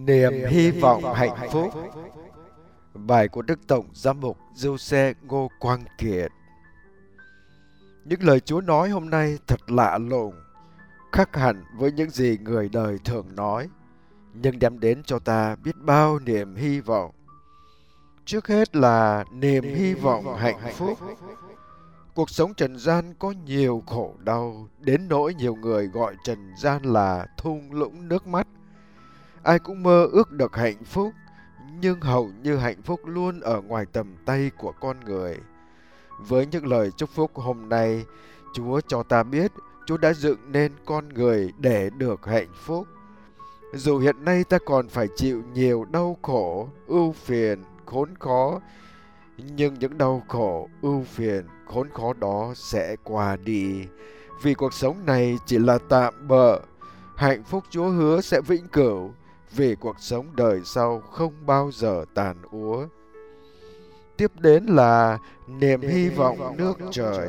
Niềm hy vọng hạnh phúc. Bài của Đức Tổng Giám mục Giuse Ngô Quang Kiệt. Những lời Chúa nói hôm nay thật lạ lùng, khác hẳn với những gì người đời thường nói, nhưng đem đến cho ta biết bao niềm hy vọng. Trước hết là niềm hy vọng hạnh phúc. Cuộc sống trần gian có nhiều khổ đau, đến nỗi nhiều người gọi trần gian là thung lũng nước mắt. Ai cũng mơ ước được hạnh phúc, nhưng hầu như hạnh phúc luôn ở ngoài tầm tay của con người. Với những lời chúc phúc hôm nay, Chúa cho ta biết Chúa đã dựng nên con người để được hạnh phúc. Dù hiện nay ta còn phải chịu nhiều đau khổ, ưu phiền, khốn khó, nhưng những đau khổ, ưu phiền, khốn khó đó sẽ qua đi. Vì cuộc sống này chỉ là tạm bợ, hạnh phúc Chúa hứa sẽ vĩnh cửu, vì cuộc sống đời sau không bao giờ tàn úa. Tiếp đến là niềm hy vọng nước trời.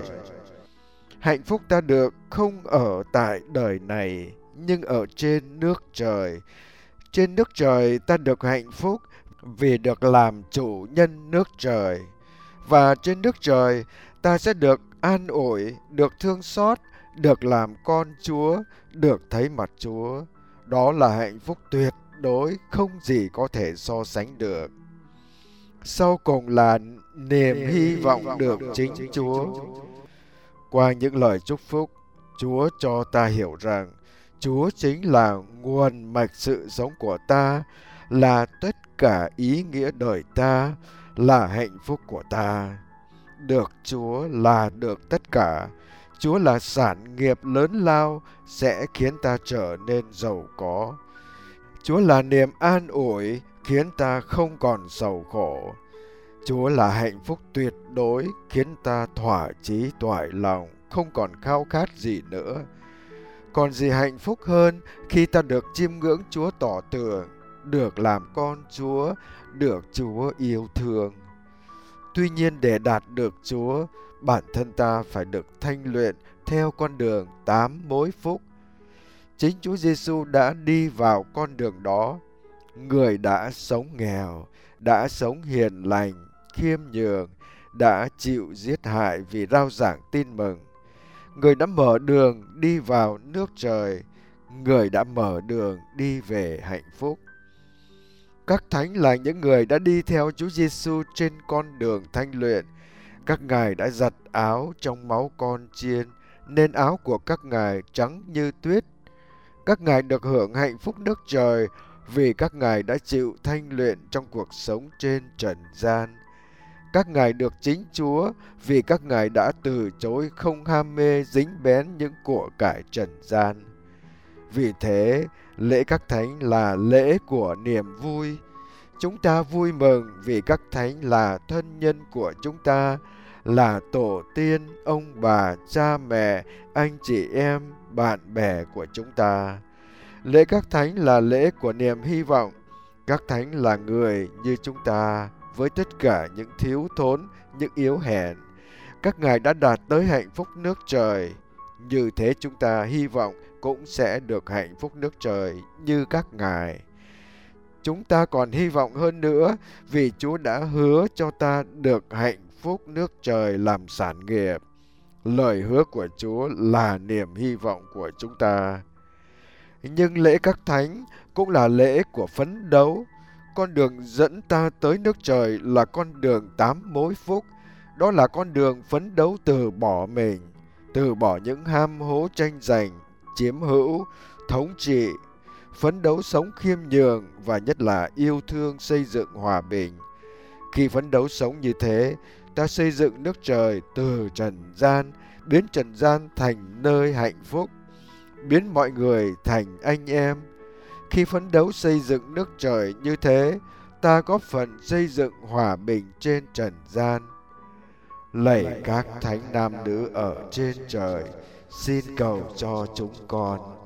Hạnh phúc ta được không ở tại đời này, nhưng ở trên nước trời. Trên nước trời ta được hạnh phúc vì được làm chủ nhân nước trời. Và trên nước trời ta sẽ được an ủi, được thương xót, được làm con Chúa, được thấy mặt Chúa. Đó là hạnh phúc tuyệt đối, không gì có thể so sánh được. Sau cùng là niềm hy vọng được chính Chúa. Qua những lời chúc phúc, Chúa cho ta hiểu rằng Chúa chính là nguồn mạch sự sống của ta, là tất cả ý nghĩa đời ta, là hạnh phúc của ta. Được Chúa là được tất cả. Chúa là sản nghiệp lớn lao sẽ khiến ta trở nên giàu có. Chúa là niềm an ủi khiến ta không còn sầu khổ. Chúa là hạnh phúc tuyệt đối khiến ta thỏa chí toại lòng, không còn khao khát gì nữa. Còn gì hạnh phúc hơn khi ta được chiêm ngưỡng Chúa tỏ tường, được làm con Chúa, được Chúa yêu thương. Tuy nhiên để đạt được Chúa, bản thân ta phải được thanh luyện theo con đường 8 mối phúc. Chính Chúa Giêsu đã đi vào con đường đó. Người đã sống nghèo, đã sống hiền lành, khiêm nhường, đã chịu giết hại vì rao giảng tin mừng. Người đã mở đường đi vào nước trời, người đã mở đường đi về hạnh phúc. Các thánh là những người đã đi theo Chúa Giêsu trên con đường thanh luyện. Các ngài đã giặt áo trong máu con chiên, nên áo của các ngài trắng như tuyết. Các ngài được hưởng hạnh phúc nước trời vì các ngài đã chịu thanh luyện trong cuộc sống trên trần gian. Các ngài được chính Chúa vì các ngài đã từ chối không ham mê dính bén những của cải trần gian. Vì thế, lễ các thánh là lễ của niềm vui. Chúng ta vui mừng vì các thánh là thân nhân của chúng ta, là tổ tiên, ông bà, cha mẹ, anh chị em, bạn bè của chúng ta. Lễ các thánh là lễ của niềm hy vọng. Các thánh là người như chúng ta, với tất cả những thiếu thốn, những yếu hèn. Các ngài đã đạt tới hạnh phúc nước trời. Như thế chúng ta hy vọng cũng sẽ được hạnh phúc nước trời như các ngài. Chúng ta còn hy vọng hơn nữa vì Chúa đã hứa cho ta được hạnh phúc nước trời làm sản nghiệp. Lời hứa của Chúa là niềm hy vọng của chúng ta. Nhưng lễ các thánh cũng là lễ của phấn đấu. Con đường dẫn ta tới nước trời là con đường 8 mối phúc. Đó là con đường phấn đấu từ bỏ mình, từ bỏ những ham hố tranh giành, chiếm hữu, thống trị, phấn đấu sống khiêm nhường và nhất là yêu thương xây dựng hòa bình. Khi phấn đấu sống như thế, ta xây dựng nước trời từ trần gian, biến trần gian thành nơi hạnh phúc, biến mọi người thành anh em. Khi phấn đấu xây dựng nước trời như thế, ta góp phần xây dựng hòa bình trên trần gian. Lạy các thánh nam nữ ở trên trời, xin cầu cho chúng con.